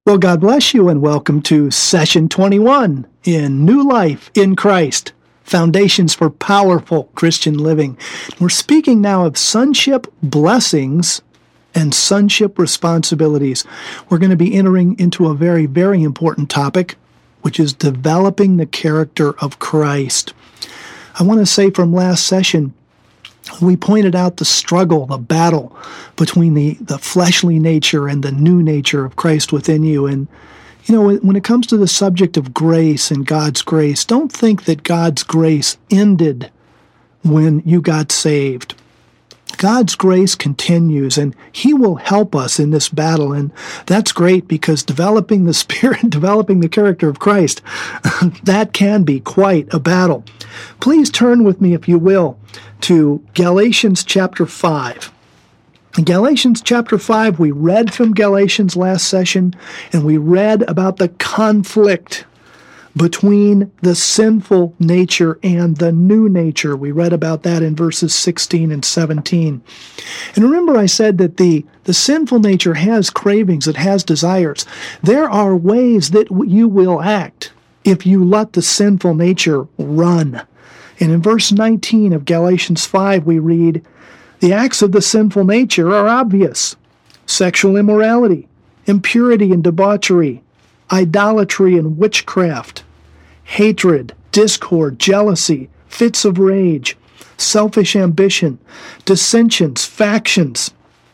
Well, God bless you and welcome to Session 21 in New Life in Christ, Foundations for Powerful Christian Living. We're speaking now of sonship blessings and sonship responsibilities. We're going to be entering into a very, very important topic, which is developing the character of Christ. I want to say from last session, we pointed out the struggle, the battle between the fleshly nature and the new nature of Christ within you. And, you know, when it comes to the subject of grace and God's grace, don't think that God's grace ended when you got saved. God's grace continues, and He will help us in this battle. And that's great because developing the Spirit, developing the character of Christ, that can be quite a battle. Please turn with me, if you will, to Galatians chapter 5. In Galatians chapter 5, we read from Galatians last session, and we read about the conflict between the sinful nature and the new nature. We read about that in verses 16 and 17. And remember I said that the sinful nature has cravings, it has desires. There are ways that you will act if you let the sinful nature run. And in verse 19 of Galatians 5, we read, "The acts of the sinful nature are obvious: sexual immorality, impurity and debauchery, idolatry and witchcraft, hatred, discord, jealousy, fits of rage, selfish ambition, dissensions, factions,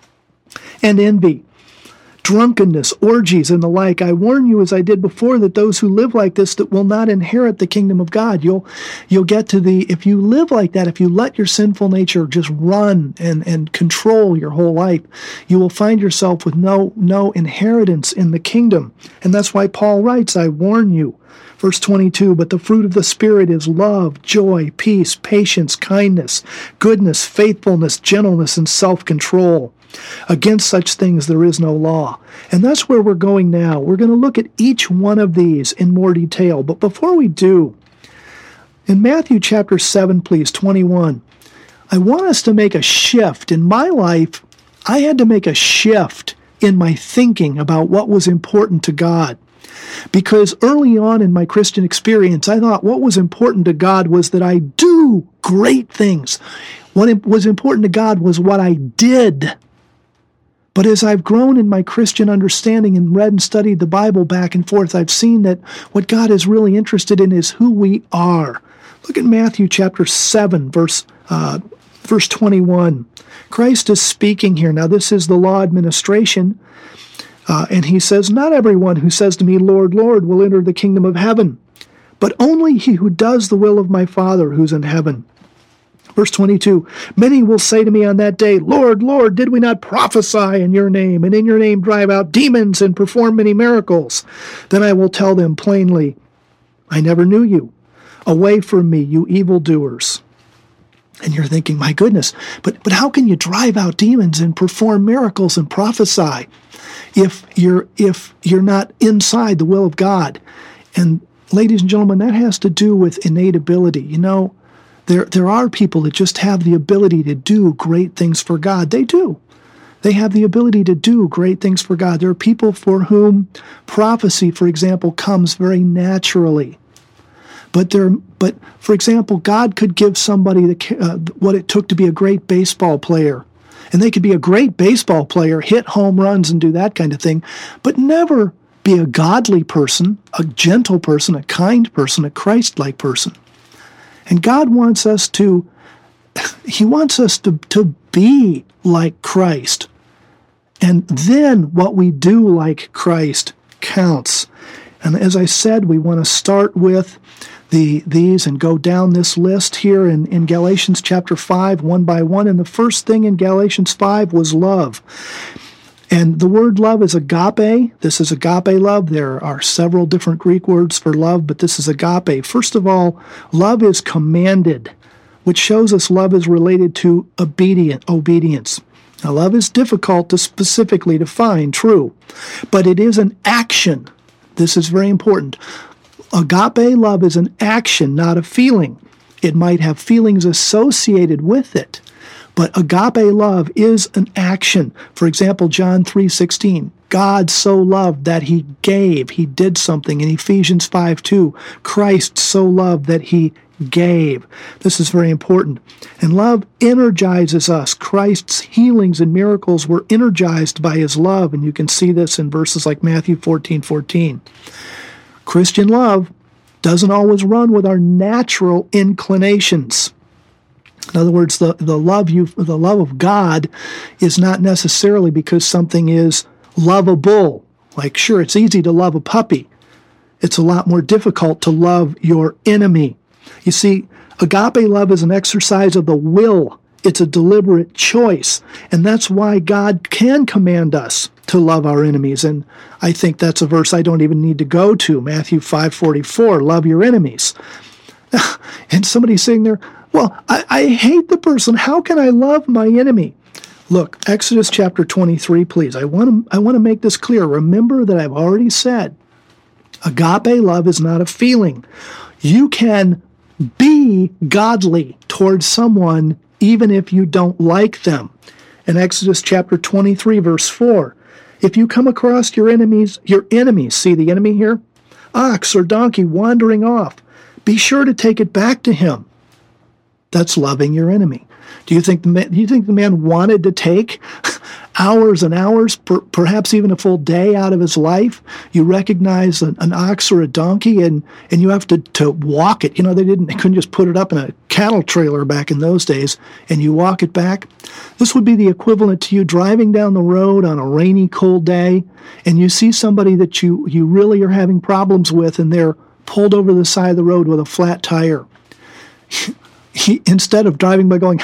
and envy, drunkenness, orgies, and the like. I warn you, as I did before, that those who live like this that will not inherit the kingdom of God." You'll get to if you live like that, if you let your sinful nature just run and control your whole life, you will find yourself with no inheritance in the kingdom. And that's why Paul writes, "I warn you." Verse 22, "But the fruit of the Spirit is love, joy, peace, patience, kindness, goodness, faithfulness, gentleness, and self-control. Against such things there is no law." And that's where we're going now. We're going to look at each one of these in more detail. But before we do, in Matthew chapter 7, please, 21, I want us to make a shift. In my life, I had to make a shift in my thinking about what was important to God. Because early on in my Christian experience, I thought what was important to God was that I do great things. What was important to God was what I did. But as I've grown in my Christian understanding and read and studied the Bible back and forth, I've seen that what God is really interested in is who we are. Look at Matthew chapter 7, verse 21. Christ is speaking here. Now, this is the law administration. And he says, "Not everyone who says to me, 'Lord, Lord,' will enter the kingdom of heaven, but only he who does the will of my Father who's in heaven." Verse 22, "Many will say to me on that day, 'Lord, Lord, did we not prophesy in your name, and in your name drive out demons and perform many miracles?' Then I will tell them plainly, 'I never knew you. Away from me, you evildoers.'" And you're thinking, my goodness, but how can you drive out demons and perform miracles and prophesy if you're not inside the will of God? And ladies and gentlemen, that has to do with innate ability. You know, there are people that just have the ability to do great things for God. They do. They have the ability to do great things for God. There are people for whom prophecy, for example, comes very naturally. But for example, God could give somebody what it took to be a great baseball player. And they could be a great baseball player, hit home runs and do that kind of thing, but never be a godly person, a gentle person, a kind person, a Christ-like person. And God wants us to be like Christ. And then what we do like Christ counts. And as I said, we want to start with these and go down this list here in Galatians chapter 5, one by one. And the first thing in Galatians 5 was love. And the word love is agape. This is agape love. There are several different Greek words for love, but this is agape. First of all, love is commanded, which shows us love is related to obedience. Now, love is difficult to specifically define, true, but it is an action. This is very important. Agape love is an action, not a feeling. It might have feelings associated with it, but agape love is an action. For example, John 3:16. God so loved that he gave. He did something. In Ephesians 5:2, Christ so loved that he gave. This is very important. And love energizes us. Christ's healings and miracles were energized by his love. And you can see this in verses like Matthew 14:14. Christian love doesn't always run with our natural inclinations. In other words, the love of God is not necessarily because something is lovable. Like, sure, it's easy to love a puppy. It's a lot more difficult to love your enemy. You see, agape love is an exercise of the will. It's a deliberate choice. And that's why God can command us to love our enemies. And I think that's a verse I don't even need to go to. Matthew 5:44, love your enemies. And somebody's sitting there, well, I hate the person. How can I love my enemy? Look, Exodus chapter 23, please. I want to make this clear. Remember that I've already said, agape love is not a feeling. You can be godly towards someone even if you don't like them. In Exodus chapter 23, verse 4, if you come across your enemies, see the enemy here? Ox or donkey wandering off, be sure to take it back to him. That's loving your enemy. Do you think the man wanted to take hours and hours, perhaps even a full day out of his life? You recognize an ox or a donkey, and you have to walk it. You know, they couldn't just put it up in a cattle trailer back in those days, and you walk it back. This would be the equivalent to you driving down the road on a rainy, cold day, and you see somebody that you really are having problems with, and they're pulled over the side of the road with a flat tire. Instead of driving by going,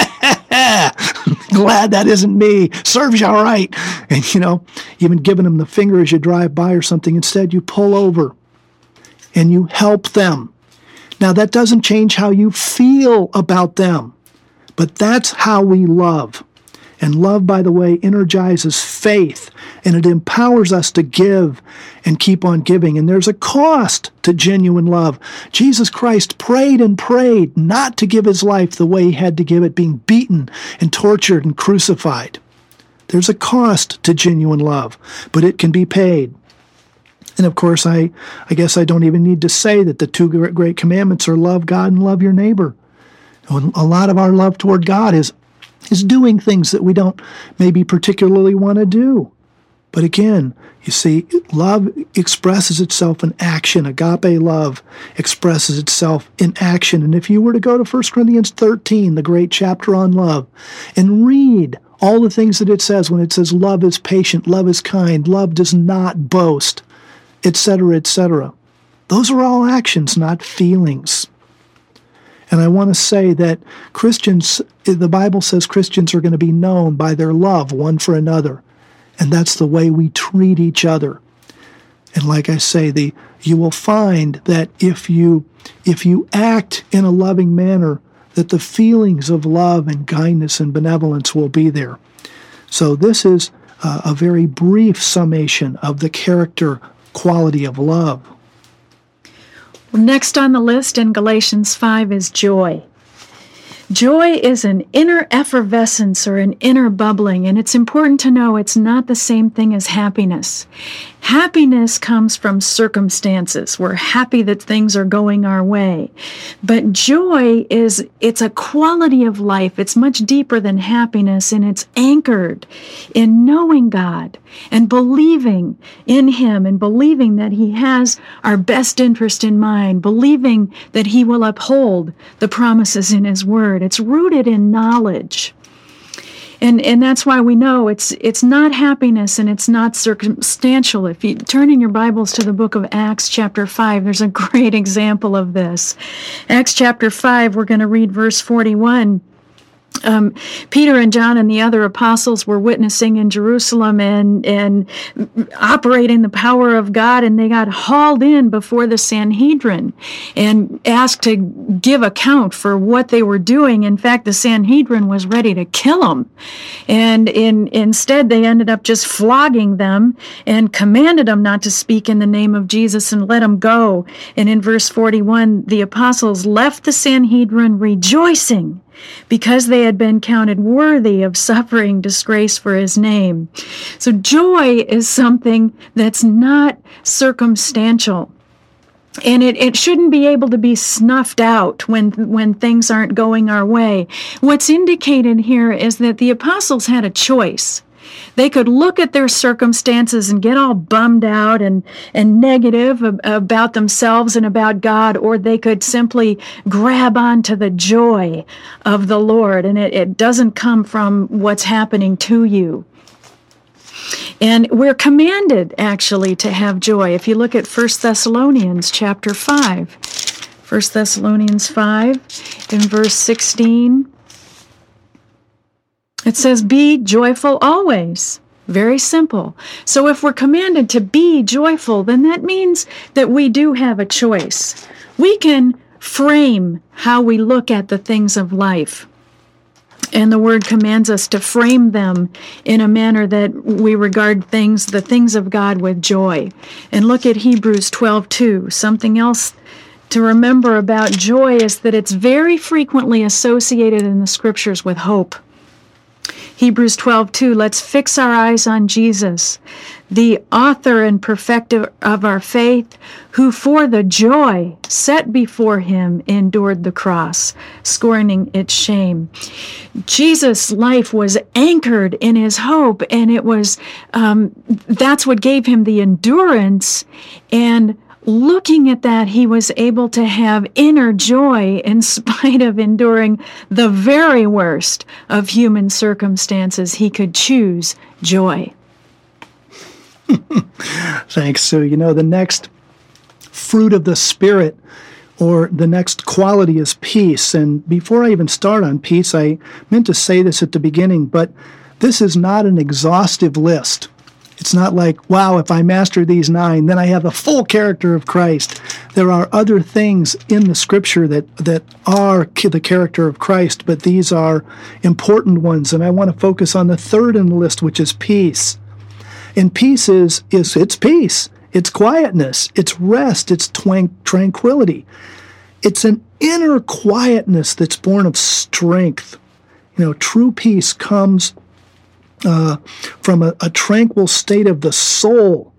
glad that isn't me, serves you all right, and even giving them the finger as you drive by or something, instead you pull over and you help them. Now that doesn't change how you feel about them, but that's how we love. And love, by the way, energizes faith, and it empowers us to give and keep on giving. And there's a cost to genuine love. Jesus Christ prayed and prayed not to give his life the way he had to give it, being beaten and tortured and crucified. There's a cost to genuine love, but it can be paid. And of course, I guess I don't even need to say that the two great commandments are love God and love your neighbor. A lot of our love toward God is doing things that we don't maybe particularly want to do. But again, you see, love expresses itself in action. Agape love expresses itself in action. And if you were to go to 1 Corinthians 13, the great chapter on love, and read all the things that it says when it says love is patient, love is kind, love does not boast, etc., etc. Those are all actions, not feelings. And I want to say that Christians, the Bible says Christians are going to be known by their love one for another. And that's the way we treat each other. And like I say, you will find that if you act in a loving manner, that the feelings of love and kindness and benevolence will be there. So this is a very brief summation of the character quality of love. Next on the list in Galatians 5 is joy. Joy is an inner effervescence or an inner bubbling, and it's important to know it's not the same thing as happiness. Happiness comes from circumstances. We're happy that things are going our way. But joy it's a quality of life. It's much deeper than happiness, and it's anchored in knowing God and believing in Him and believing that He has our best interest in mind, believing that He will uphold the promises in His Word. It's rooted in knowledge. And that's why we know it's not happiness and it's not circumstantial. If you turn in your Bibles to the book of Acts chapter 5, there's a great example of this. Acts chapter 5, we're going to read verse 41. Peter and John and the other apostles were witnessing in Jerusalem and operating the power of God, and they got hauled in before the Sanhedrin and asked to give account for what they were doing. In fact, the Sanhedrin was ready to kill them, and instead they ended up just flogging them and commanded them not to speak in the name of Jesus and let them go. And in verse 41, the apostles left the Sanhedrin rejoicing because they had been counted worthy of suffering disgrace for his name. So joy is something that's not circumstantial. And it shouldn't be able to be snuffed out when things aren't going our way. What's indicated here is that the apostles had a choice. They could look at their circumstances and get all bummed out and negative about themselves and about God, or they could simply grab onto the joy of the Lord. And it doesn't come from what's happening to you. And we're commanded, actually, to have joy. If you look at 1 Thessalonians chapter 5, 1 Thessalonians 5, in verse 16, it says, "Be joyful always." Very simple. So if we're commanded to be joyful, then that means that we do have a choice. We can frame how we look at the things of life. And the word commands us to frame them in a manner that we regard the things of God with joy. And look at Hebrews 12:2. Something else to remember about joy is that it's very frequently associated in the scriptures with hope. Hebrews 12:2, let's fix our eyes on Jesus, the author and perfecter of our faith, who for the joy set before him endured the cross, scorning its shame. Jesus' life was anchored in his hope, and it was that's what gave him the endurance. And looking at that, he was able to have inner joy in spite of enduring the very worst of human circumstances. He could choose joy. Thanks, Sue. You know, the next fruit of the Spirit, or the next quality, is peace. And before I even start on peace, I meant to say this at the beginning, but this is not an exhaustive list. It's not like, wow, if I master these 9, then I have the full character of Christ. There are other things in the Scripture that are the character of Christ, but these are important ones. And I want to focus on the third in the list, which is peace. And peace is it's peace. It's quietness. It's rest. It's tranquility. It's an inner quietness that's born of strength. You know, true peace comes from a tranquil state of the soul.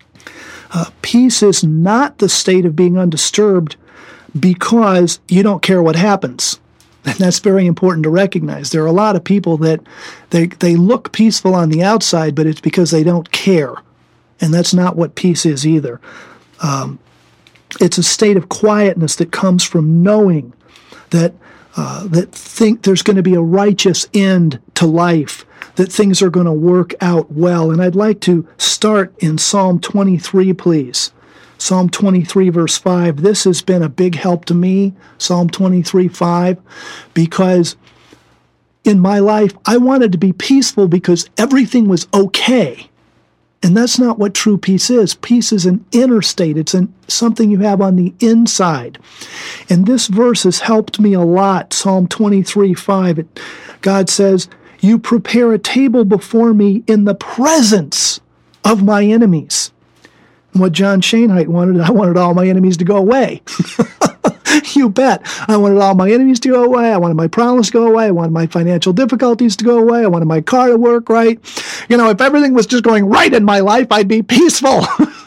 Peace is not the state of being undisturbed because you don't care what happens. And that's very important to recognize. There are a lot of people that they look peaceful on the outside, but it's because they don't care. And that's not what peace is either. It's a state of quietness that comes from knowing that think there's going to be a righteous end to life, that things are going to work out well. And I'd like to start in Psalm 23, please. Psalm 23, verse 5. This has been a big help to me, Psalm 23, 5, because in my life, I wanted to be peaceful because everything was okay. And that's not what true peace is. Peace is an inner state. It's something you have on the inside. And this verse has helped me a lot. Psalm 23, 5. God says, "You prepare a table before me in the presence of my enemies." And what John Schoenheit wanted, I wanted all my enemies to go away. You bet. I wanted all my enemies to go away. I wanted my problems to go away. I wanted my financial difficulties to go away. I wanted my car to work right. You know, if everything was just going right in my life, I'd be peaceful.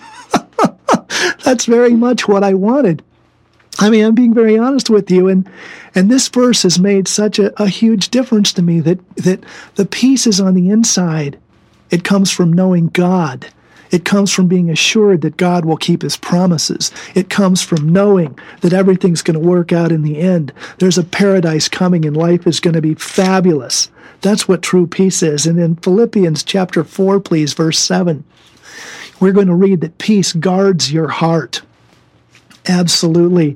That's very much what I wanted. I mean, I'm being very honest with you. And this verse has made such a huge difference to me that the peace is on the inside. It comes from knowing God. It comes from being assured that God will keep his promises. It comes from knowing that everything's going to work out in the end. There's a paradise coming and life is going to be fabulous. That's what true peace is. And in Philippians chapter 4, please, verse 7, we're going to read that peace guards your heart. Absolutely.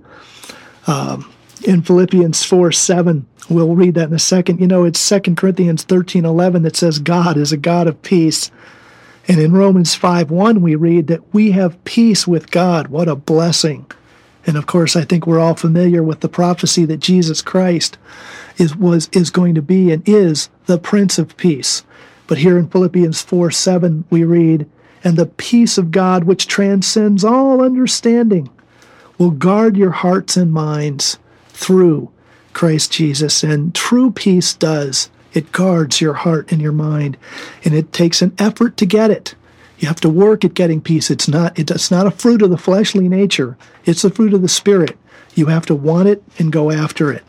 In Philippians 4, 7, we'll read that in a second. You know, it's 2 Corinthians 13, 11 that says God is a God of peace. And in Romans 5:1, we read that we have peace with God. What a blessing. And of course, I think we're all familiar with the prophecy that Jesus Christ is going to be and is the Prince of Peace. But here in Philippians 4:7, we read, "And the peace of God, which transcends all understanding, will guard your hearts and minds through Christ Jesus. And true peace does. It guards your heart and your mind, and it takes an effort to get it. You have to work at getting peace. It's not a fruit of the fleshly nature. It's a fruit of the Spirit. You have to want it and go after it.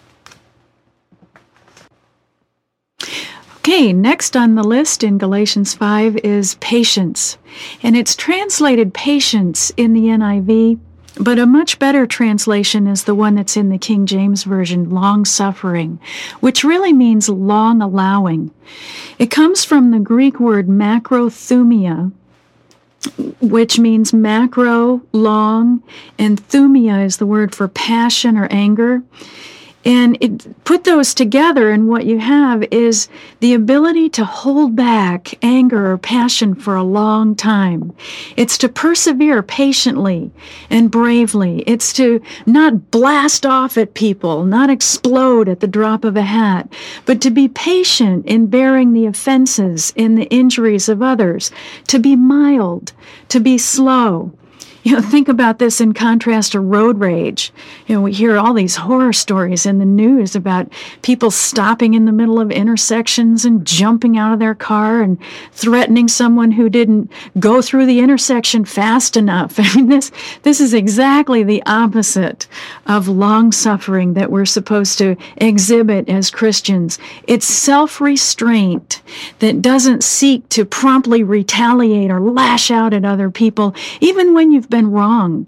Okay, next on the list in Galatians 5 is patience. And it's translated patience in the NIV, but a much better translation is the one that's in the King James Version, long-suffering, which really means long allowing. It comes from the Greek word macrothumia, which means macro, long, and thumia is the word for passion or anger. And put those together, and what you have is the ability to hold back anger or passion for a long time. It's to persevere patiently and bravely. It's to not blast off at people, not explode at the drop of a hat, but to be patient in bearing the offenses and the injuries of others, to be mild, to be slow. Think about this in contrast to road rage. We hear all these horror stories in the news about people stopping in the middle of intersections and jumping out of their car and threatening someone who didn't go through the intersection fast enough. I mean, this is exactly the opposite of long-suffering that we're supposed to exhibit as Christians. It's self-restraint that doesn't seek to promptly retaliate or lash out at other people, even when you've been wronged.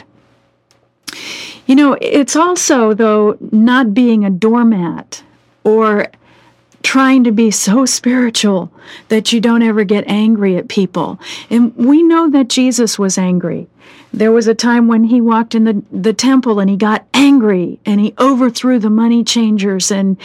It's also, though, not being a doormat or trying to be so spiritual that you don't ever get angry at people. And we know that Jesus was angry. There was a time when he walked in the temple and he got angry and he overthrew the money changers and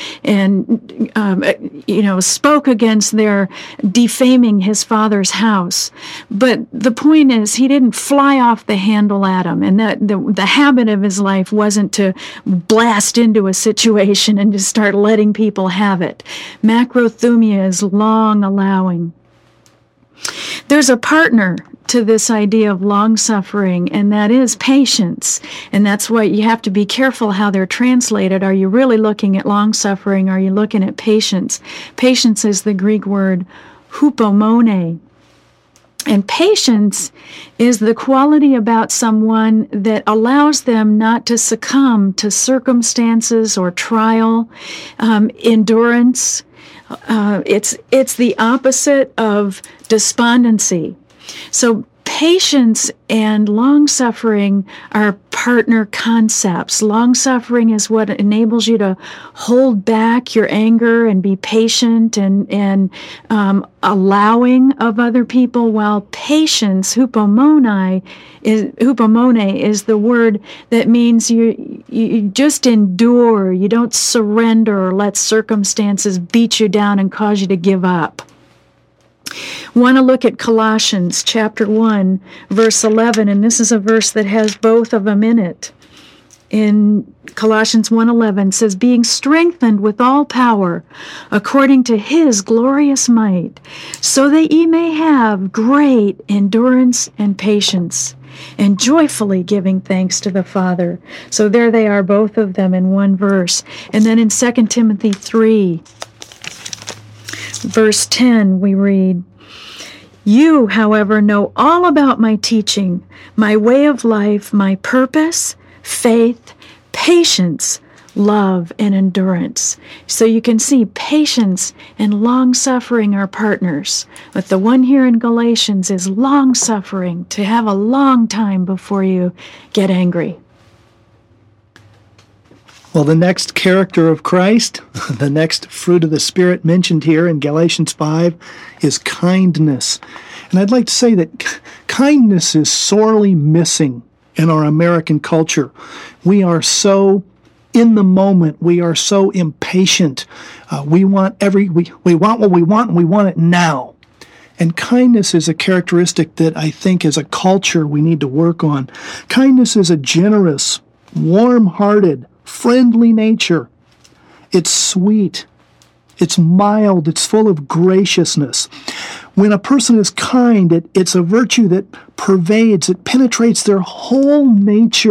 spoke against their defaming his father's house. But the point is, he didn't fly off the handle at them, and that the habit of his life wasn't to blast into a situation and just start letting people have it. Macrothumia is long allowing. There's a partner to this idea of long-suffering, and that is patience. And that's why you have to be careful how they're translated. Are you really looking at long-suffering? Are you looking at patience? Patience is the Greek word hupomone. And patience is the quality about someone that allows them not to succumb to circumstances or trial, endurance. It's the opposite of despondency. So patience and long-suffering are partner concepts. Long-suffering is what enables you to hold back your anger and be patient and allowing of other people, while patience, hupomone, is the word that means you just endure. You don't surrender or let circumstances beat you down and cause you to give up. Want to look at Colossians chapter 1, verse 11, and this is a verse that has both of them in it. In Colossians 1:11 says, being strengthened with all power according to his glorious might, so that ye may have great endurance and patience, and joyfully giving thanks to the Father. So there they are, both of them in one verse. And then in 2 Timothy 3, verse 10, we read, you, however, know all about my teaching, my way of life, my purpose, faith, patience, love, and endurance. So you can see patience and long-suffering are partners. But the one here in Galatians is long-suffering, to have a long time before you get angry. Well, the next character of Christ, the next fruit of the Spirit mentioned here in Galatians 5 is kindness. And I'd like to say that kindness is sorely missing in our American culture. We are so in the moment. We are so impatient. We want what we want, and we want it now. And kindness is a characteristic that I think as a culture we need to work on. Kindness is a generous, warm-hearted, friendly nature. It's sweet. It's mild. It's full of graciousness. When a person is kind, it's a virtue that pervades, it penetrates their whole nature.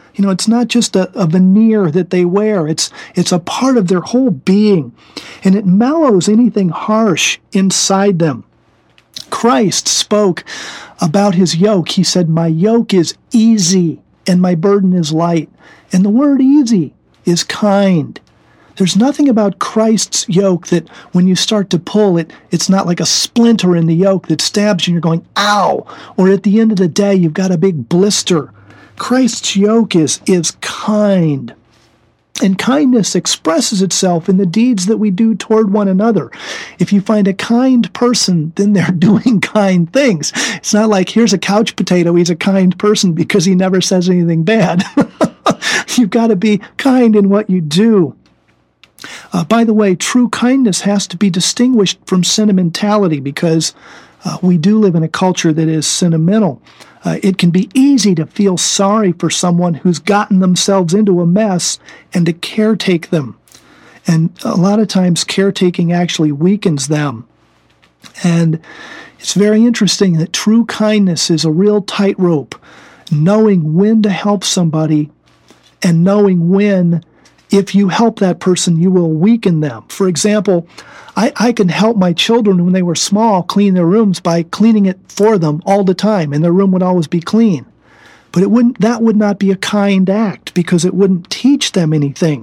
It's not just a veneer that they wear. It's a part of their whole being. And it mellows anything harsh inside them. Christ spoke about his yoke. He said, "My yoke is easy and my burden is light." And the word easy is kind. There's nothing about Christ's yoke that when you start to pull it, it's not like a splinter in the yoke that stabs you and you're going, ow, or at the end of the day, you've got a big blister. Christ's yoke is kind. And kindness expresses itself in the deeds that we do toward one another. If you find a kind person, then they're doing kind things. It's not like, here's a couch potato, he's a kind person because he never says anything bad. You've got to be kind in what you do. By the way, true kindness has to be distinguished from sentimentality because we do live in a culture that is sentimental. It can be easy to feel sorry for someone who's gotten themselves into a mess and to caretake them. And a lot of times caretaking actually weakens them. And it's very interesting that true kindness is a real tightrope, knowing when to help somebody and knowing when, if you help that person, you will weaken them. For example, I can help my children when they were small clean their rooms by cleaning it for them all the time, and their room would always be clean. But that would not be a kind act because it wouldn't teach them anything.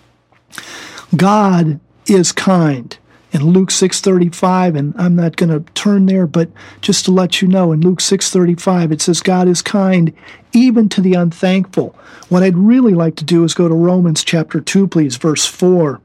God is kind. In Luke 6:35, and I'm not going to turn there, but just to let you know, in Luke 6:35, it says, God is kind even to the unthankful. What I'd really like to do is go to Romans chapter 2, please, verse 4.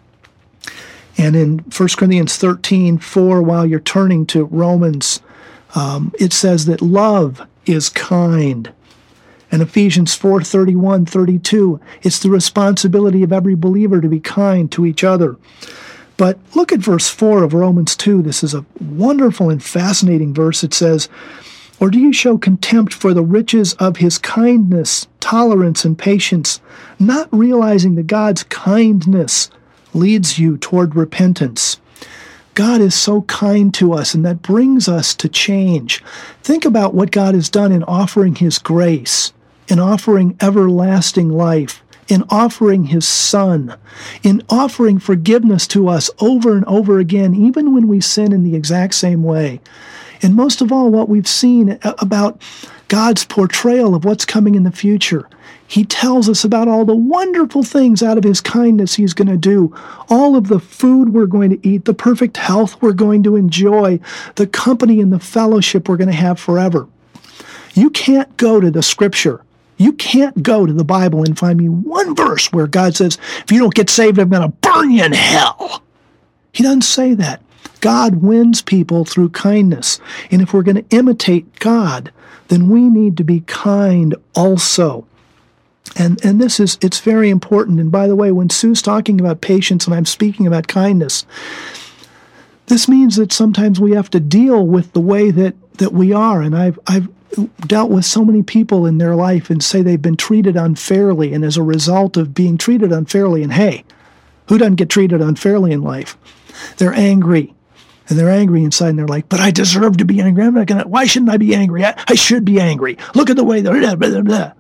And in 1 Corinthians 13:4, while you're turning to Romans, it says that love is kind. And Ephesians 4:31-32, it's the responsibility of every believer to be kind to each other. But look at verse 4 of Romans 2. This is a wonderful and fascinating verse. It says, "Or do you show contempt for the riches of his kindness, tolerance, and patience, not realizing that God's kindness leads you toward repentance?" God is so kind to us, and that brings us to change. Think about what God has done in offering his grace, in offering everlasting life, in offering his Son, in offering forgiveness to us over and over again, even when we sin in the exact same way. And most of all, what we've seen about God's portrayal of what's coming in the future. He tells us about all the wonderful things out of his kindness he's going to do, all of the food we're going to eat, the perfect health we're going to enjoy, the company and the fellowship we're going to have forever. You can't go to the scripture. You can't go to the Bible and find me one verse where God says, if you don't get saved, I'm going to burn you in hell. He doesn't say that. God wins people through kindness. And if we're going to imitate God, then we need to be kind also. And it's very important. And by the way, when Sue's talking about patience and I'm speaking about kindness, this means that sometimes we have to deal with the way that we are. And I've dealt with so many people in their life and say they've been treated unfairly, and as a result of being treated unfairly, and hey, who doesn't get treated unfairly in life? They're angry, and they're angry inside, and they're like, but I deserve to be angry. Why shouldn't I be angry? I should be angry. Look at the way they're blah, blah, blah.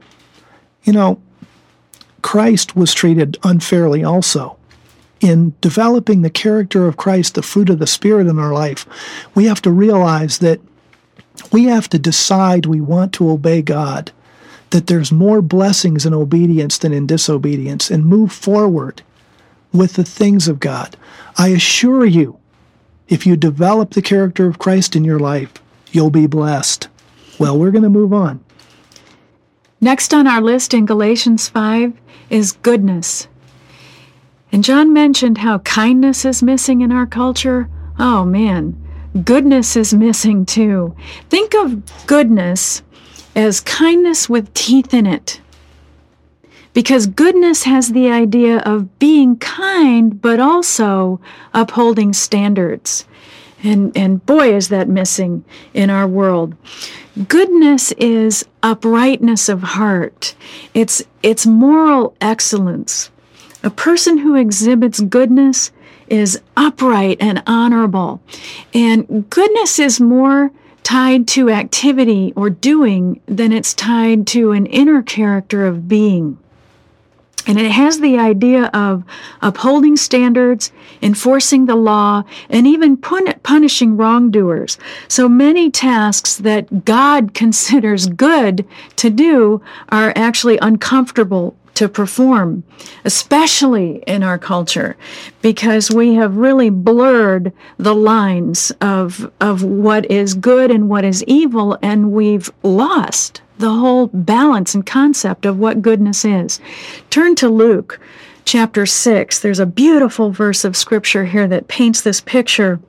Christ was treated unfairly also. In developing the character of Christ, the fruit of the Spirit in our life, we have to realize that we have to decide we want to obey God, that there's more blessings in obedience than in disobedience, and move forward with the things of God. I assure you, if you develop the character of Christ in your life, you'll be blessed. Well, we're going to move on. Next on our list in Galatians 5 is goodness. And John mentioned how kindness is missing in our culture. Oh, man. Goodness is missing too. Think of goodness as kindness with teeth in it. Because goodness has the idea of being kind, but also upholding standards. And boy, is that missing in our world. Goodness is uprightness of heart. It's moral excellence. A person who exhibits goodness is upright and honorable. And goodness is more tied to activity or doing than it's tied to an inner character of being. And it has the idea of upholding standards, enforcing the law, and even punishing wrongdoers. So many tasks that God considers good to do are actually uncomfortable to perform, especially in our culture, because we have really blurred the lines of what is good and what is evil, and we've lost the whole balance and concept of what goodness is. Turn to Luke chapter 6. There's a beautiful verse of scripture here that paints this picture.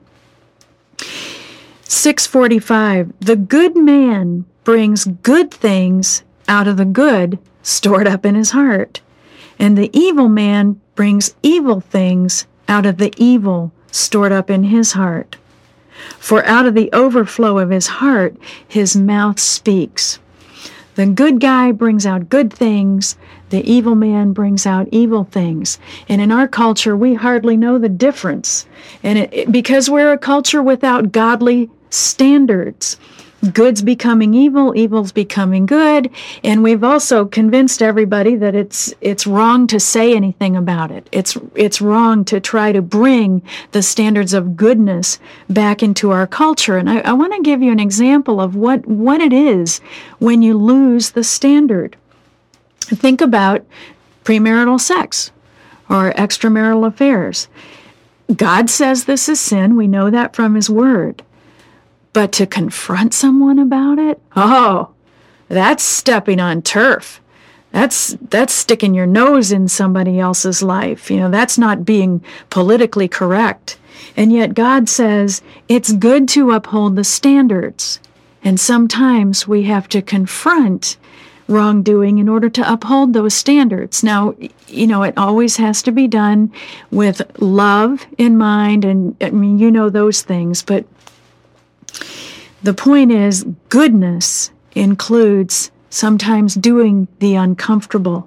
6:45, the good man brings good things out of the good stored up in his heart, and the evil man brings evil things out of the evil stored up in his heart. For out of the overflow of his heart, his mouth speaks. The good guy brings out good things. The evil man brings out evil things. And in our culture, we hardly know the difference. And because we're a culture without godly standards, good's becoming evil, evil's becoming good, and we've also convinced everybody that it's wrong to say anything about it. It's wrong to try to bring the standards of goodness back into our culture. And I want to give you an example of what it is when you lose the standard. Think about premarital sex or extramarital affairs. God says this is sin. We know that from His Word. But to confront someone about it, that's stepping on turf. That's sticking your nose in somebody else's life. That's not being politically correct. And yet God says it's good to uphold the standards. And sometimes we have to confront wrongdoing in order to uphold those standards. Now, it always has to be done with love in mind, and those things, but the point is, goodness includes sometimes doing the uncomfortable.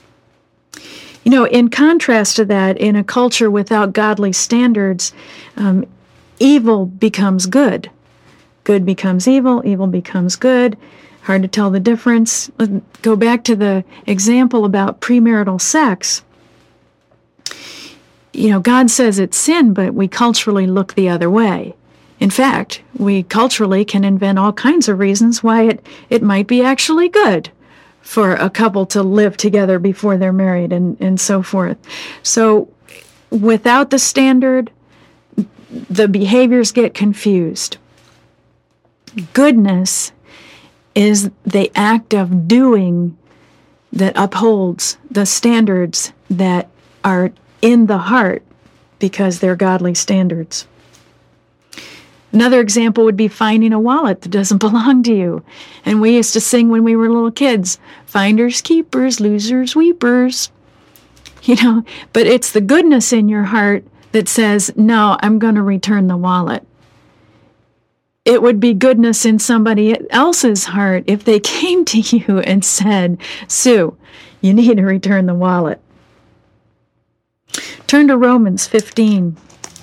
In contrast to that, in a culture without godly standards, evil becomes good. Good becomes evil, evil becomes good. Hard to tell the difference. Let's go back to the example about premarital sex. God says it's sin, but we culturally look the other way. In fact, we culturally can invent all kinds of reasons why it might be actually good for a couple to live together before they're married and so forth. So without the standard, the behaviors get confused. Goodness is the act of doing that upholds the standards that are in the heart because they're godly standards. Another example would be finding a wallet that doesn't belong to you. And we used to sing when we were little kids, finders, keepers, losers, weepers. But it's the goodness in your heart that says, no, I'm going to return the wallet. It would be goodness in somebody else's heart if they came to you and said, Sue, you need to return the wallet. Turn to Romans 15.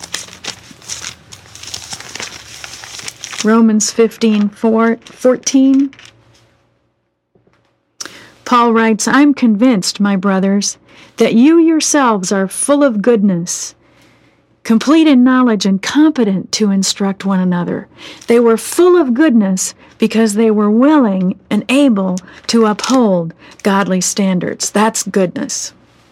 Romans 15:14. Paul writes, I'm convinced, my brothers, that you yourselves are full of goodness, complete in knowledge and competent to instruct one another. They were full of goodness because they were willing and able to uphold godly standards. That's goodness.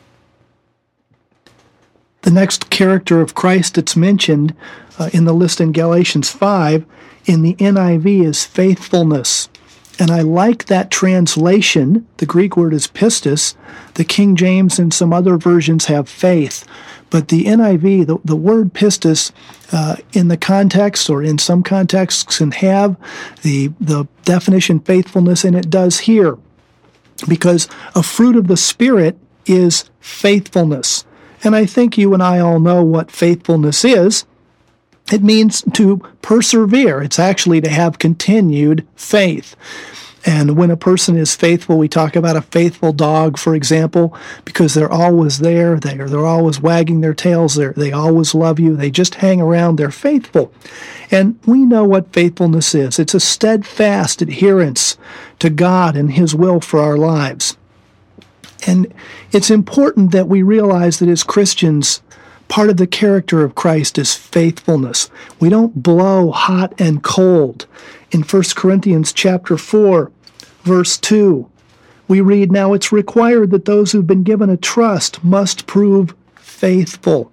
The next character of Christ that's mentioned in the list in Galatians 5 in the NIV is faithfulness. And I like that translation. The Greek word is pistis. The King James and some other versions have faith. But the NIV, the word pistis, in the context or in some contexts can have the definition faithfulness, and it does here. Because a fruit of the Spirit is faithfulness. And I think you and I all know what faithfulness is. It means to persevere. It's actually to have continued faith. And when a person is faithful, we talk about a faithful dog, for example, because they're always there. They're always wagging their tails. They always love you. They just hang around. They're faithful. And we know what faithfulness is. It's a steadfast adherence to God and His will for our lives. And it's important that we realize that as Christians, part of the character of Christ is faithfulness. We don't blow hot and cold. In 1 Corinthians chapter 4, verse 2, we read, "Now it's required that those who've been given a trust must prove faithful."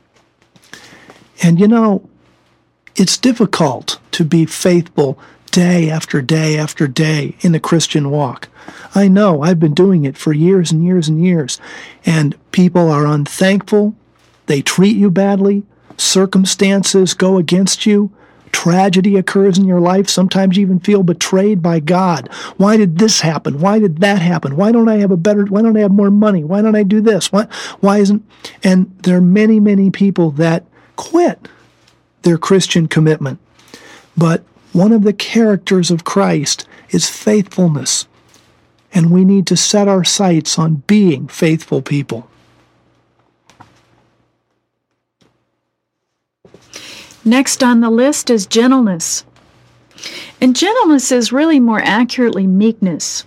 And it's difficult to be faithful day after day after day in the Christian walk. I know, I've been doing it for years and years and years, and people are unthankful. They treat you badly. Circumstances go against you. Tragedy occurs in your life. Sometimes you even feel betrayed by God. Why did this happen? Why did that happen? Why don't I have more money? Why don't I do this? And there are many, many people that quit their Christian commitment. But one of the characters of Christ is faithfulness. And we need to set our sights on being faithful people. Next on the list is gentleness. And gentleness is really more accurately meekness.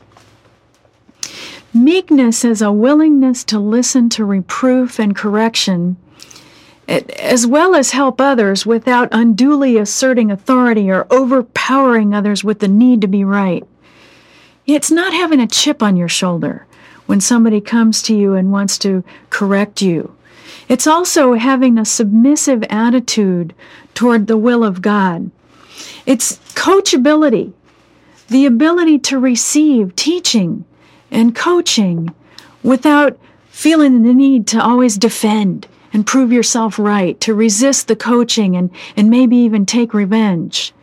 Meekness is a willingness to listen to reproof and correction, as well as help others without unduly asserting authority or overpowering others with the need to be right. It's not having a chip on your shoulder when somebody comes to you and wants to correct you. It's also having a submissive attitude toward the will of God. It's coachability, the ability to receive teaching and coaching without feeling the need to always defend and prove yourself right, to resist the coaching and maybe even take revenge.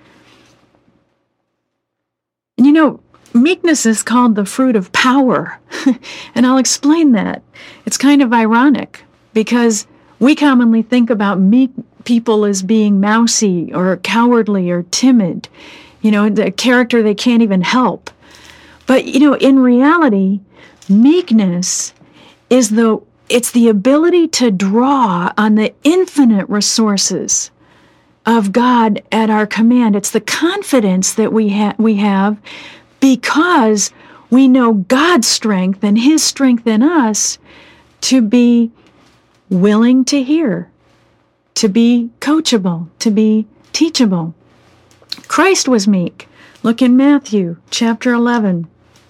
And meekness is called the fruit of power, and I'll explain that. It's kind of ironic, because we commonly think about meek people as being mousy or cowardly or timid, the character they can't even help. But, in reality, meekness is the ability to draw on the infinite resources of God at our command. It's the confidence that we have because we know God's strength and His strength in us to be willing to hear, to be coachable, to be teachable. Christ was meek. Look in Matthew chapter 11.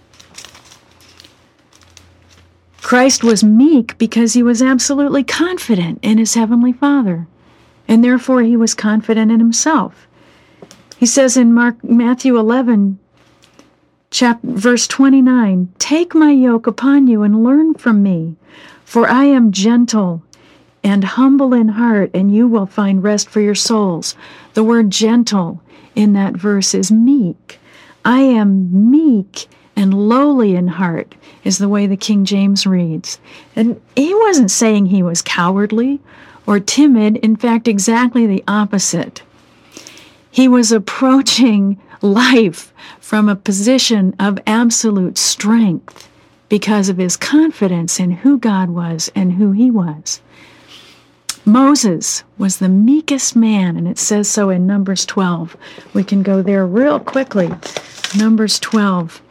Christ was meek because He was absolutely confident in His Heavenly Father, and therefore He was confident in Himself. He says in Matthew 11, verse 29, "Take my yoke upon you and learn from me, for I am gentle and humble in heart, and you will find rest for your souls." The word gentle in that verse is meek. I am meek and lowly in heart is the way the King James reads. And he wasn't saying he was cowardly or timid. In fact, exactly the opposite. He was approaching life from a position of absolute strength because of his confidence in who God was and who he was. Moses was the meekest man, and it says so in Numbers 12. We can go there real quickly. Numbers 12,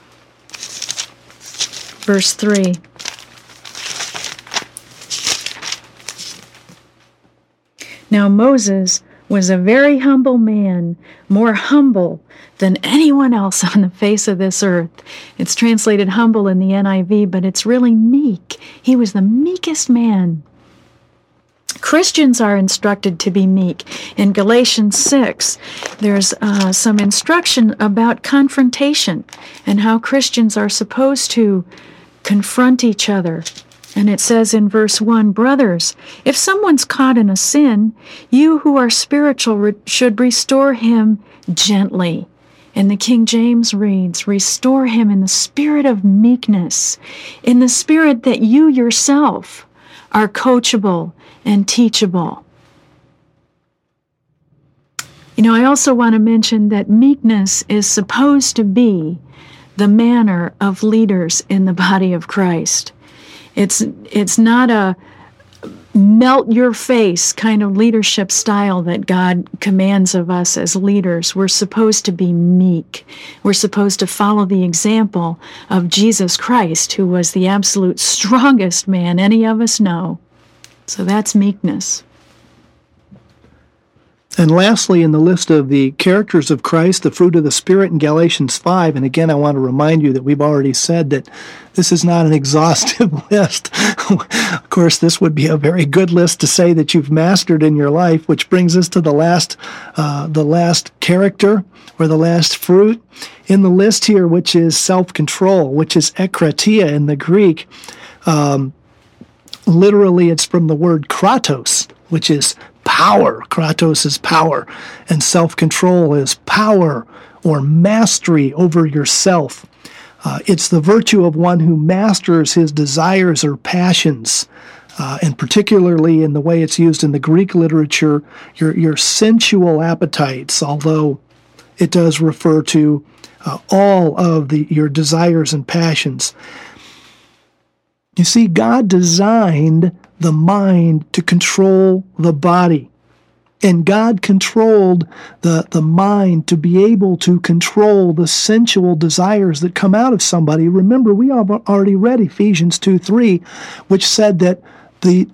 verse 3. Now Moses was a very humble man, more humble than anyone else on the face of this earth. It's translated humble in the NIV, but it's really meek. He was the meekest man. Christians are instructed to be meek. In Galatians 6, there's some instruction about confrontation and how Christians are supposed to confront each other. And it says in verse 1, "Brothers, if someone's caught in a sin, you who are spiritual should restore him gently." And the King James reads, "Restore him in the spirit of meekness, in the spirit that you yourself are coachable and teachable." I also want to mention that meekness is supposed to be the manner of leaders in the body of Christ. It's not a melt your face kind of leadership style that God commands of us as leaders. We're supposed to be meek. We're supposed to follow the example of Jesus Christ, who was the absolute strongest man any of us know. So that's meekness. And lastly, in the list of the characters of Christ, the fruit of the Spirit in Galatians 5, and again, I want to remind you that we've already said that this is not an exhaustive list. Of course, this would be a very good list to say that you've mastered in your life, which brings us to the last character or the last fruit in the list here, which is self-control, which is ekratia in the Greek. Literally, it's from the word kratos, which is power. Kratos is power, and self-control is power or mastery over yourself. It's the virtue of one who masters his desires or passions, and particularly in the way it's used in the Greek literature, your sensual appetites, although it does refer to all of your desires and passions. You see, God designed the mind to control the body. And God controlled the mind to be able to control the sensual desires that come out of somebody. Remember, we have already read Ephesians 2:3, which said that the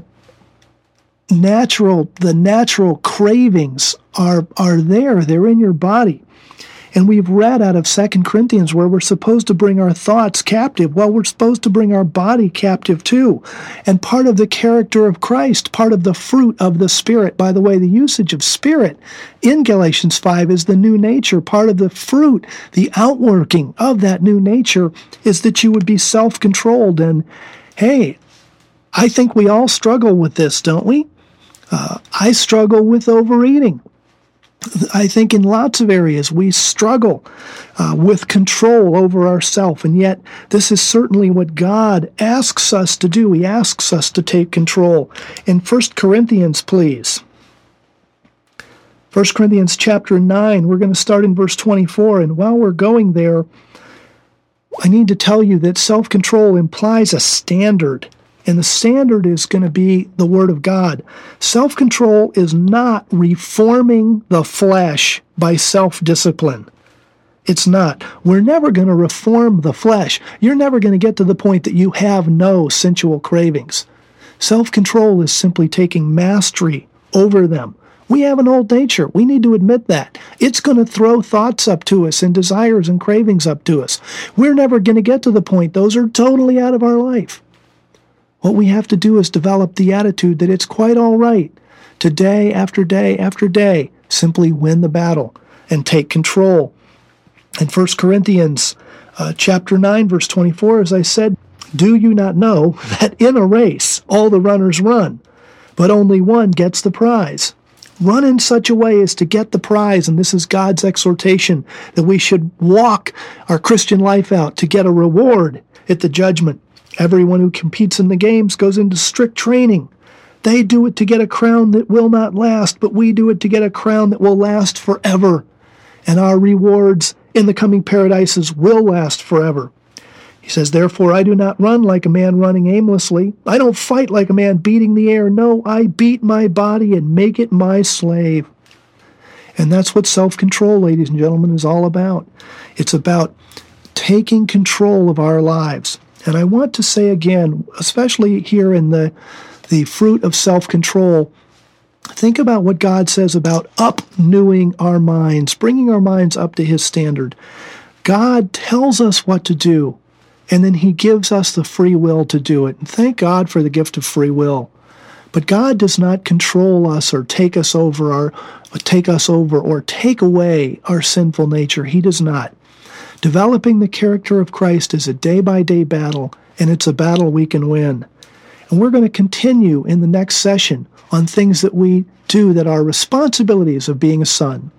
natural cravings are there. They're in your body. And we've read out of 2 Corinthians where we're supposed to bring our thoughts captive. Well, we're supposed to bring our body captive too. And part of the character of Christ, part of the fruit of the Spirit, by the way, the usage of Spirit in Galatians 5 is the new nature. Part of the fruit, the outworking of that new nature is that you would be self-controlled. And hey, I think we all struggle with this, don't we? I struggle with overeating. I think in lots of areas we struggle with control over ourselves, and yet this is certainly what God asks us to do. He asks us to take control. In 1 Corinthians, please. 1 Corinthians chapter 9, we're going to start in verse 24, and while we're going there, I need to tell you that self-control implies a standard. And the standard is going to be the Word of God. Self-control is not reforming the flesh by self-discipline. It's not. We're never going to reform the flesh. You're never going to get to the point that you have no sensual cravings. Self-control is simply taking mastery over them. We have an old nature. We need to admit that. It's going to throw thoughts up to us and desires and cravings up to us. We're never going to get to the point. Those are totally out of our life. What we have to do is develop the attitude that it's quite all right to day after day after day simply win the battle and take control. In 1 Corinthians chapter 9, verse 24, as I said, do you not know that in a race all the runners run, but only one gets the prize? Run in such a way as to get the prize, and this is God's exhortation that we should walk our Christian life out to get a reward at the judgment. Everyone who competes in the games goes into strict training. They do it to get a crown that will not last, but we do it to get a crown that will last forever. And our rewards in the coming paradises will last forever. He says, therefore, I do not run like a man running aimlessly. I don't fight like a man beating the air. No, I beat my body and make it my slave. And that's what self-control, ladies and gentlemen, is all about. It's about taking control of our lives. And I want to say again, especially here in the fruit of self-control, think about what God says about upnewing our minds, bringing our minds up to His standard. God tells us what to do, and then He gives us the free will to do it. And thank God for the gift of free will. But God does not control us or take us over or take away our sinful nature. He does not. Developing the character of Christ is a day-by-day battle, and it's a battle we can win. And we're going to continue in the next session on things that we do that are responsibilities of being a son.